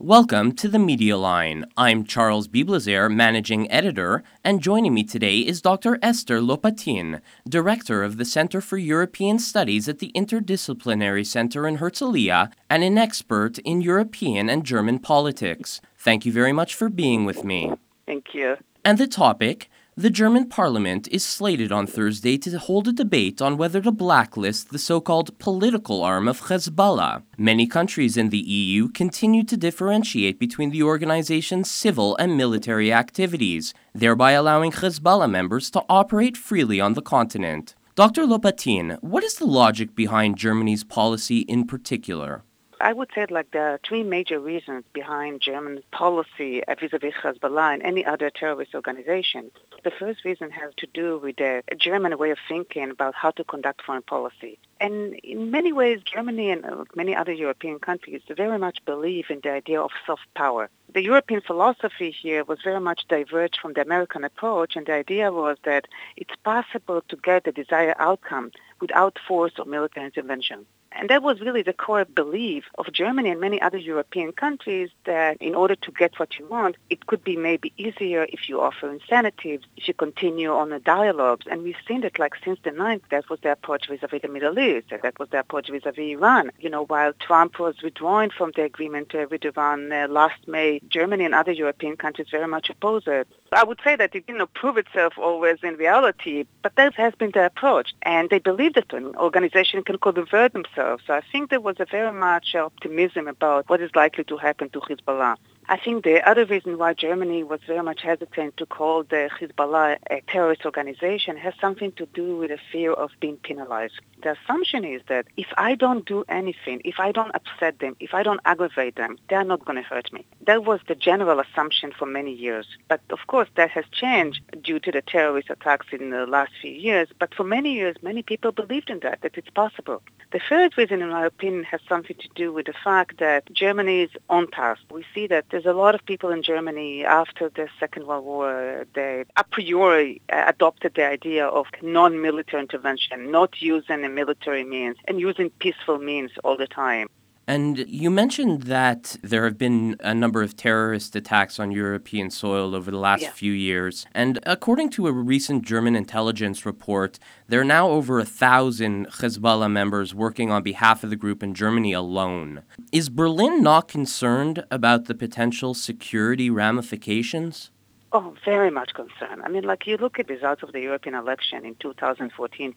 Welcome to the Media Line. I'm Charles Biblazer, Managing Editor, and joining me today is Dr. Esther Lopatin, Director of the Center for European Studies at the Interdisciplinary Center in Herzliya and an expert in European and German politics. Thank you very much for being with me. Thank you. And the topic: the German parliament is slated on Thursday to hold a debate on whether to blacklist the so-called political arm of Hezbollah. Many countries in the EU continue to differentiate between the organization's civil and military activities, thereby allowing Hezbollah members to operate freely on the continent. Dr. Lopatin, what is the logic behind Germany's policy in particular? I would say there are three major reasons behind German policy vis-à-vis Hezbollah and any other terrorist organization. The first reason has to do with the German way of thinking about how to conduct foreign policy. And in many ways, Germany and many other European countries very much believe in the idea of soft power. The European philosophy here was very much diverged from the American approach, and the idea was that it's possible to get the desired outcome without force or military intervention. And that was really the core belief of Germany and many other European countries, that in order to get what you want, it could be maybe easier if you offer incentives, if you continue on the dialogues. And we've seen that since the 90s, that was the approach vis-à-vis the Middle East, that was the approach vis-à-vis Iran. While Trump was withdrawing from the agreement with Iran last May, Germany and other European countries very much opposed it. I would say that it didn't prove itself always in reality, but that has been the approach. And they believe that an organization can convert themselves. So I think there was a very much optimism about what is likely to happen to Hezbollah. I think the other reason why Germany was very much hesitant to call the Hezbollah a terrorist organization has something to do with the fear of being penalized. The assumption is that if I don't do anything, if I don't upset them, if I don't aggravate them, they're not going to hurt me. That was the general assumption for many years. But of course, that has changed due to the terrorist attacks in the last few years. But for many years, many people believed in that it's possible. The third reason, in my opinion, has something to do with the fact that Germany is on task. We see that there's a lot of people in Germany after the Second World War, they a priori adopted the idea of non-military intervention, not using a military means and using peaceful means all the time. And you mentioned that there have been a number of terrorist attacks on European soil over the last few years. And according to a recent German intelligence report, there are now over 1,000 Hezbollah members working on behalf of the group in Germany alone. Is Berlin not concerned about the potential security ramifications? Oh, very much concerned. You look at the results of the European election in 2014,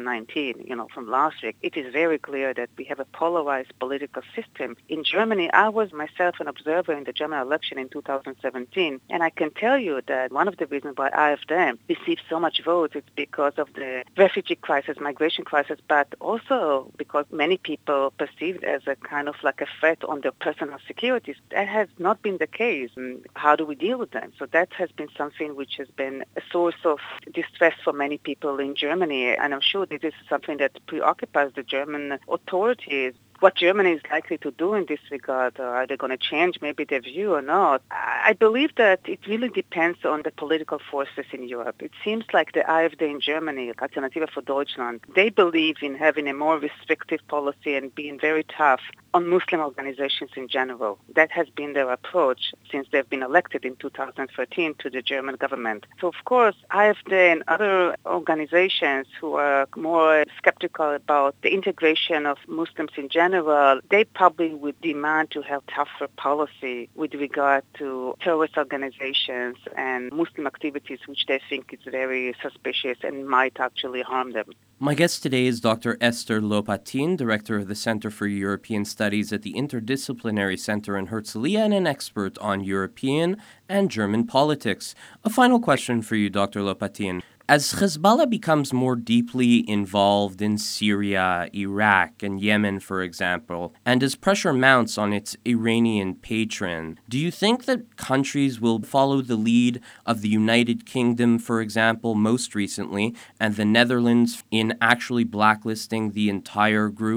2019, from last week, it is very clear that we have a polarized political system. In Germany, I was myself an observer in the German election in 2017, and I can tell you that one of the reasons why AfD received so much votes is because of the refugee crisis, migration crisis, but also because many people perceived as a kind of a threat on their personal security. That has not been the case. And how do we deal with them? So that has been something which has been a source of distress for many people in Germany, and I'm sure this is something that preoccupies the German authorities. What Germany is likely to do in this regard, are they going to change maybe their view or not? I believe that it really depends on the political forces in Europe. It seems like the AfD in Germany, Alternative for Deutschland, they believe in having a more restrictive policy and being very tough on Muslim organizations in general. That has been their approach since they've been elected in 2013 to the German government. So, of course, AfD and other organizations who are more skeptical about the integration of Muslims in general, they probably would demand to have tougher policy with regard to terrorist organizations and Muslim activities, which they think is very suspicious and might actually harm them. My guest today is Dr. Esther Lopatin, Director of the Center for European Studies at the Interdisciplinary Center in Herzliya and an expert on European and German politics. A final question for you, Dr. Lopatin. As Hezbollah becomes more deeply involved in Syria, Iraq, and Yemen, for example, and as pressure mounts on its Iranian patron, do you think that countries will follow the lead of the United Kingdom, for example, most recently, and the Netherlands in actually blacklisting the entire group?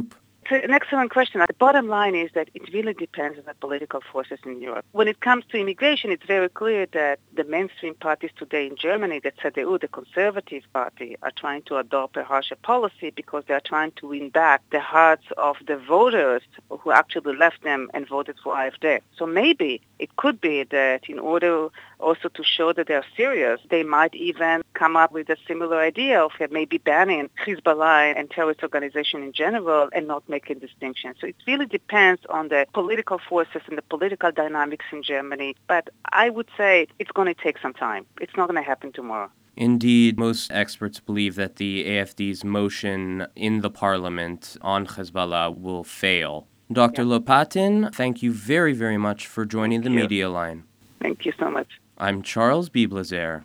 It's an excellent question. The bottom line is that it really depends on the political forces in Europe. When it comes to immigration, it's very clear that the mainstream parties today in Germany, the CDU, the Conservative Party, are trying to adopt a harsher policy because they are trying to win back the hearts of the voters who actually left them and voted for AfD. So maybe it could be that in order also to show that they're serious, they might even come up with a similar idea of maybe banning Hezbollah and terrorist organization in general and not making distinction. So it really depends on the political forces and the political dynamics in Germany. But I would say it's going to take some time. It's not going to happen tomorrow. Indeed, most experts believe that the AfD's motion in the parliament on Hezbollah will fail. Dr. Lopatin, thank you very, very much for joining the Media Line. Thank you so much. I'm Charles Biblazer.